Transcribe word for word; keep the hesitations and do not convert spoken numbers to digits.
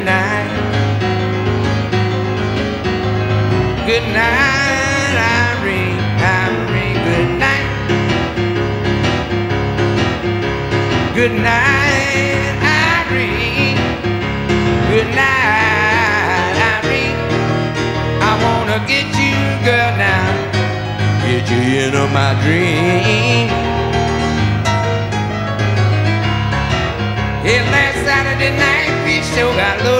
night. Good night, Irene, Irene, good night. Good night, Irene. Good night, Irene. I wanna get you, girl, now. Get you into my dream. Hey, last Saturday night we sure got loaded.